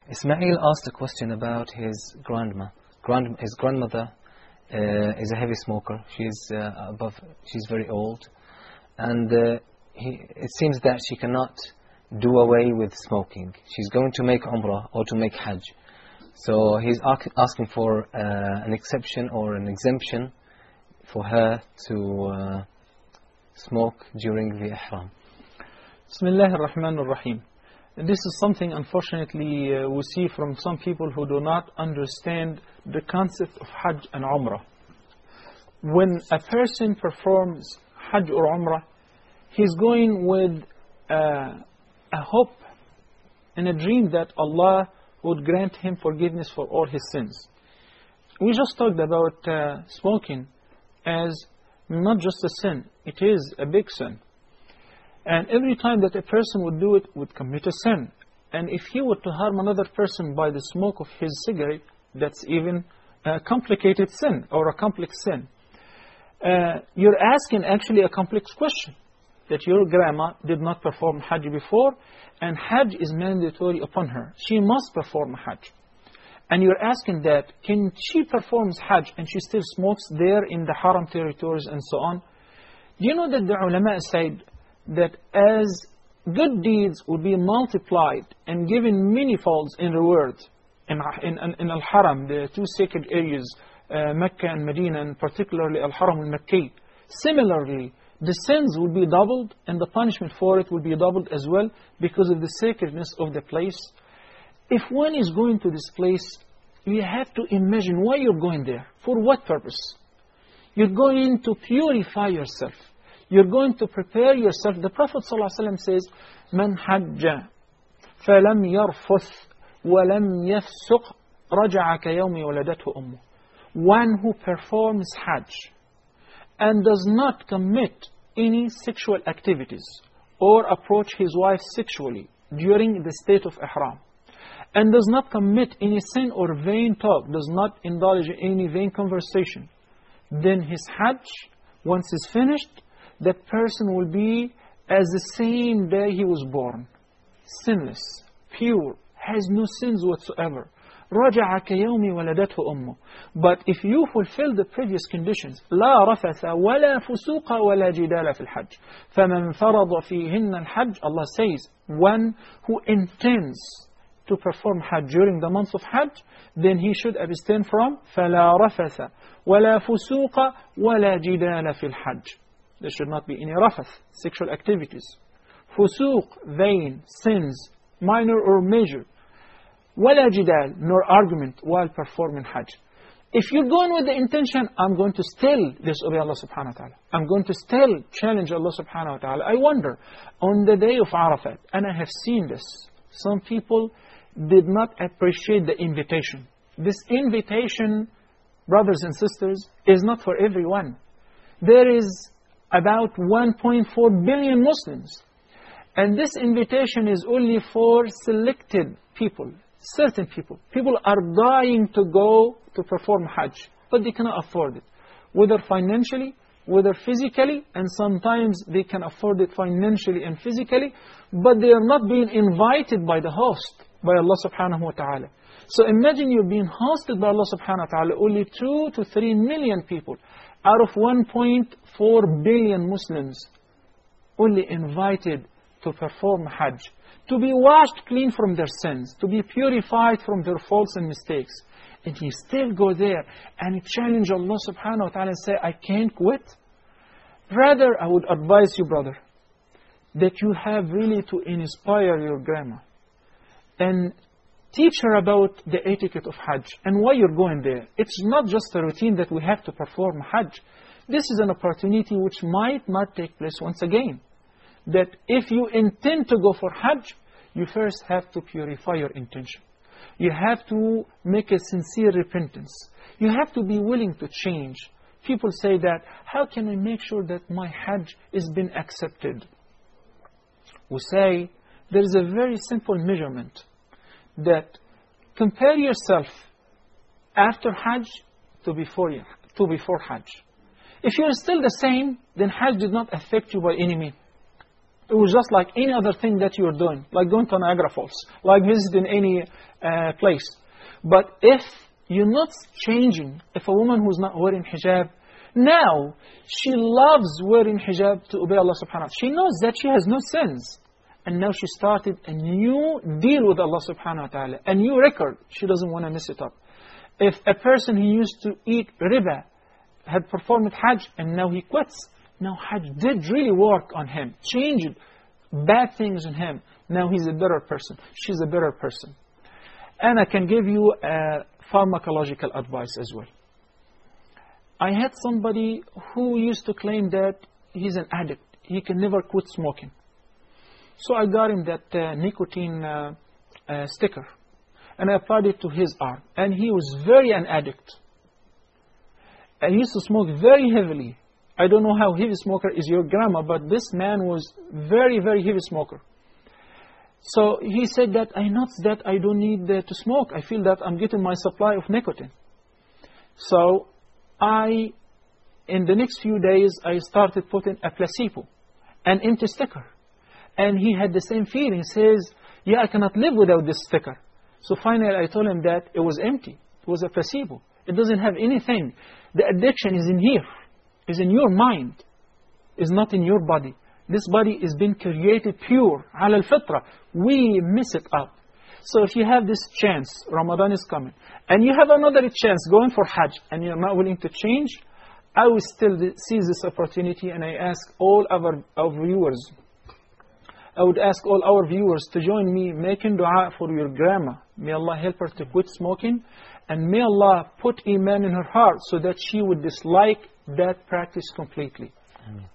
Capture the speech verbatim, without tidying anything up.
Ismail asked a question about his grandma. Grand, his grandmother uh, is a heavy smoker. She's uh, above. She's very old, and uh, he, it seems that she cannot do away with smoking. She's going to make Umrah or to make Hajj. So he's asking for uh, an exception or an exemption for her to uh, smoke during the Ihram. Bismillah ar-Rahman ar-Rahim. This is something, unfortunately, uh, we see from some people who do not understand the concept of Hajj and Umrah. When a person performs Hajj or Umrah, he's going with uh, a hope and a dream that Allah would grant him forgiveness for all his sins. We just talked about uh, smoking as not just a sin, it is a big sin. And every time that a person would do it, would commit a sin. And if he were to harm another person by the smoke of his cigarette, that's even a complicated sin, or a complex sin. Uh, you're asking actually a complex question, that your grandma did not perform Hajj before, and Hajj is mandatory upon her. She must perform Hajj. And you're asking that, can she perform Hajj and she still smokes there in the Haram territories and so on? Do you know that the ulama said that as good deeds would be multiplied and given many folds in reward in, in, in Al-Haram, the two sacred areas, uh, Mecca and Medina, and particularly Al-Haram al-Makki. Similarly, the sins will be doubled and the punishment for it will be doubled as well because of the sacredness of the place. If one is going to this place, you have to imagine why you're going there. For what purpose? You're going to purify yourself. You're going to prepare yourself. The Prophet ﷺ says, "Man hajja falam yarfuth walam yafsuq raja'a kayawmi waladathu ummu." One who performs Hajj and does not commit any sexual activities or approach his wife sexually during the state of Ihram, and does not commit any sin or vain talk, does not indulge in any vain conversation, then his Hajj, once it's finished, that person will be as the same day he was born. Sinless, pure, has no sins whatsoever. رَجَعَ كَيَوْمِ وَلَدَتْهُ أُمُّهُ. But if you fulfill the previous conditions, لَا رَفَثَ وَلَا فُسُوقَ وَلَا جِدَالَ فِي الْحَجِّ فَمَنْ فَرَضَ فِيهِنَّ الْحَجِّ. Allah says, one who intends to perform Hajj during the month of Hajj, then he should abstain from فَلَا رَفَثَ وَلَا فُسُوقَ وَلَا جِدَالَ فِي الْحَجِّ. There should not be any rafath, sexual activities. Fusuq, vain, sins, minor or major. وَلَا جِدَالَ, nor argument while performing Hajj. If you're going with the intention, I'm going to still disobey Allah subhanahu wa ta'ala. I'm going to still challenge Allah subhanahu wa ta'ala. I wonder, on the day of Arafat, and I have seen this, some people did not appreciate the invitation. This invitation, brothers and sisters, is not for everyone. There is about one point four billion Muslims. And this invitation is only for selected people, certain people. People are dying to go to perform Hajj, but they cannot afford it. Whether financially, whether physically, and sometimes they can afford it financially and physically, but they are not being invited by the host, by Allah subhanahu wa ta'ala. So imagine you're being hosted by Allah subhanahu wa ta'ala, only two to three million people out of one point four billion Muslims only invited to perform Hajj, to be washed clean from their sins, to be purified from their faults and mistakes. And you still go there and challenge Allah subhanahu wa ta'ala and say, I can't quit. Rather, I would advise you, brother, that you have really to inspire your grandma and teach her about the etiquette of Hajj and why you're going there. It's not just a routine that we have to perform Hajj. This is an opportunity which might not take place once again. That if you intend to go for Hajj, you first have to purify your intention. You have to make a sincere repentance. You have to be willing to change. People say that, how can I make sure that my Hajj is being accepted? We say, there is a very simple measurement. That compare yourself after Hajj to before, to before Hajj. If you're still the same, then Hajj did not affect you by any means. It was just like any other thing that you were doing, like going to Niagara Falls, like visiting any uh, place. But if you're not changing, if a woman who's not wearing hijab, now she loves wearing hijab to obey Allah subhanahu wa ta'ala. She knows that she has no sins. And now she started a new deal with Allah subhanahu wa ta'ala, a new record. She doesn't want to mess it up. If a person who used to eat riba had performed Hajj and now he quits, now Hajj did really work on him, changed bad things in him. Now he's a better person. She's a better person. And I can give you a pharmacological advice as well. I had somebody who used to claim that he's an addict. He can never quit smoking. So I got him that uh, nicotine uh, uh, sticker. And I applied it to his arm. And he was very an addict. And he used to smoke very heavily. I don't know how heavy smoker is your grandma, but this man was very, very heavy smoker. So he said that I noticed that I don't need uh, to smoke. I feel that I'm getting my supply of nicotine. So I, in the next few days, I started putting a placebo, an empty sticker. And he had the same feeling. He says, yeah, I cannot live without this sticker. So finally I told him that it was empty. It was a placebo. It doesn't have anything. The addiction is in here. Is in your mind. Is not in your body. This body is being created pure. Ala al-fitra. We mess it up. So if you have this chance, Ramadan is coming, and you have another chance going for Hajj, and you're not willing to change, I will still seize this opportunity, and I ask all our, our viewers, I would ask all our viewers to join me making dua for your grandma. May Allah help her to quit smoking, and may Allah put iman in her heart so that she would dislike that practice completely. Amen.